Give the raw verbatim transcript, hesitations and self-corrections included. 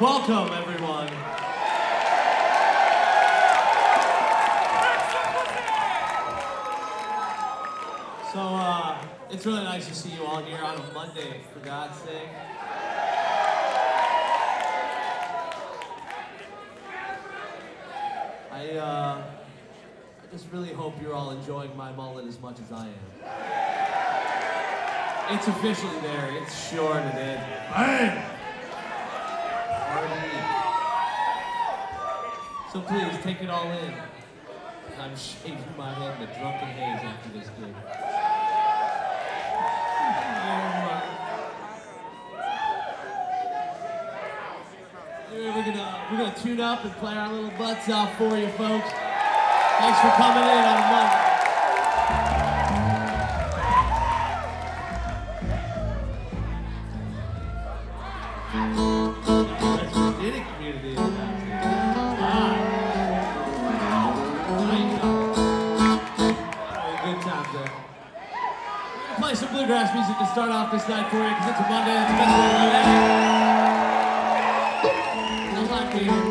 Welcome, everyone. So, uh, it's really nice to see you all here on a Monday, for God's sake. I, uh, I just really hope you're all enjoying my mullet as much as I am. It's officially there. It's short and in. Bang! So please, take it all in. I'm shaking my head in a drunken haze after this gig. We're gonna, we're gonna tune up and play our little butts off for you, folks. Thanks for coming in on a Monday. Play some bluegrass music to start off this night for you, because it's a Monday, it's a best way to do that. I like it.